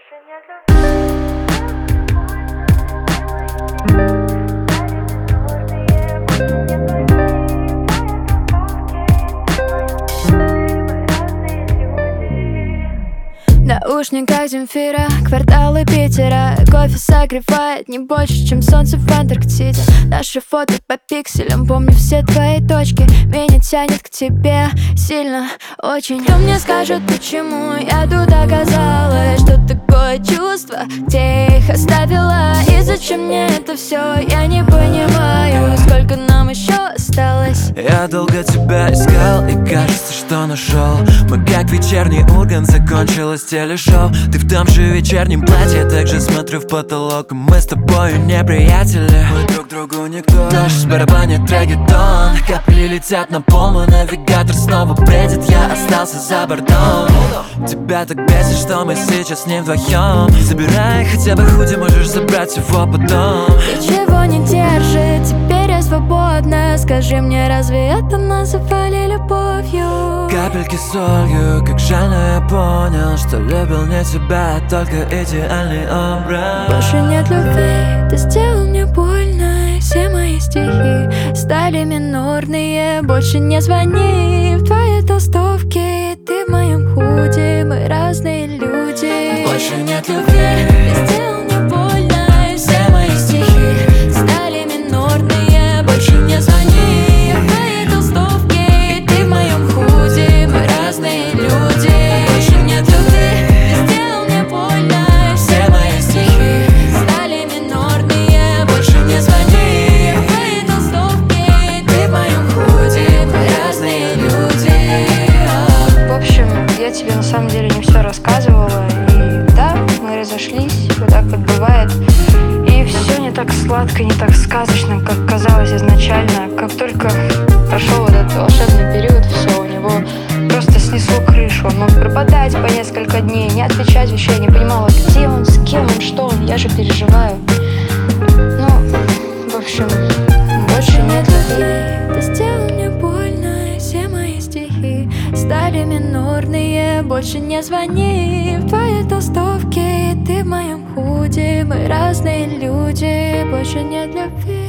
Больше нет любви. Наушниках Земфира, кварталы Питера. Кофе согревает не больше, чем солнце в Антарктиде. Наши фото по пикселям, помню все твои точки. Меня тянет к тебе сильно, очень. Кто мне скажет, почему я тут оказалась? Что такое чувство, где их оставила? И зачем мне это все, я не понимаю. Сколько нам еще осталось? Я долго тебя искал и кажется, что нашел. Мы как вечерний Ургант, закончилось телешоу. Ты в том же вечернем платье, также смотрю в потолок. И мы с тобою не приятели, мы друг другу никто. Дождь барабанит реггетон, капли летят на пол, мой навигатор снова бредит. Я остался за бортом. Тебя так бесит, что мы сейчас не вдвоем. Забирай хотя бы худи, можешь забрать его потом. Ничего не держит, теперь я свободна. Скажи мне, разве это называли любовью? Капельки солью, как жаль, но я понял, что любил не тебя, а только идеальный образ. Больше нет любви, ты сделал мне больно. И все мои стихи стали минорные. Больше не звони в твоей толстовке. Ты в моем худи, мы разные люди. Больше нет любви, ты сделал мне больно. И все мои стихи стали минорные. Больше не звони в твоей толстовке. Ты в моем худи, мы разные люди. Больше нет любви, ты сделал мне больно. И все мои стихи стали минорные. Больше не звони в твоей толстовке. Ты в моем худи, мы разные люди. В общем, я тебе на самом деле не все рассказывала. И да, мы разошлись, вот так вот бывает. И все не так сладко, не так сказочно, как казалось изначально. Как только прошел вот этот волшебный период, все, у него просто снесло крышу. Он мог пропадать по несколько дней, не отвечать вообще, не понимала, где он, с кем он, что он, я же переживаю. Ну, в общем, больше нет любви. Ты сделал мне больно, и все мои стихи стали минорные. Больше не звони в твоей толстовке. Ты в моем худи, мы разные люди. Больше нет любви.